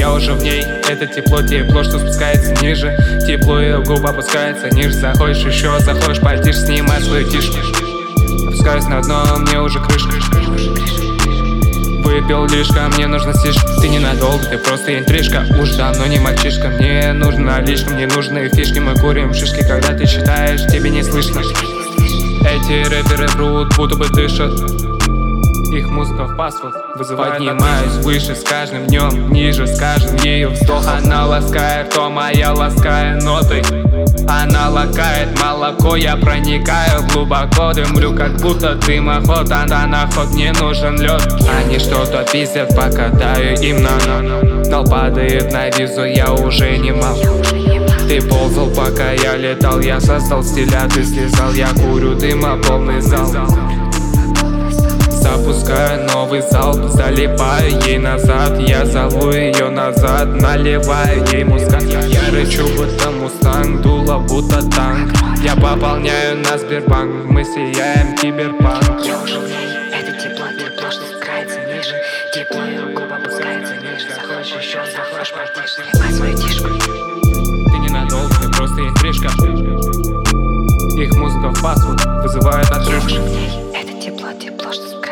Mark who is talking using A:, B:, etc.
A: я уже в ней. Это тепло, что спускается ниже. Тепло, ее губа опускается ниже. Заходишь еще, заходишь, потише, снимай свою тишку. Опускаюсь на дно, мне уже крышка. Выпил лишка, мне нужно сишка. Ты ненадолго, ты просто интрижка. Уж давно не мальчишка, мне нужна наличка. Мне нужны фишки, мы курим шишки. Когда ты считаешь, тебе не слышно. Эти рэперы врут, будто бы дышат. Их музыка в паспорт вызывает. Поднимаюсь выше с каждым днем, ниже с каждым ее вздох. Она ласкает, то моя лаская нотой. Она лакает молоко, я проникаю глубоко. Дымлю, как будто дымоход, на ход мне нужен лед. Они что-то пиздят, пока даю им на. Дал падает на визу, я уже не мал. Ты ползал, пока я летал, я создал стиля, ты слезал. Я курю дыма, полный зал. Запускаю новый залп, залипаю ей назад. Я зову ее назад, наливаю ей мускат. Я рычу, будто мустанг, дуло, будто танк. Я пополняю на Сбербанк, мы сияем киберпанк.
B: Я уже в ней, это тепло, что спускается ниже. Тепло, ее губа опускается ниже. Заходишь еще, заходишь, потише, снимай свою тишку.
A: Ты ненадолго, ты просто интрижка. Их музыка в паспорт вызывает отрыжку.
B: Это тепло, что спускается.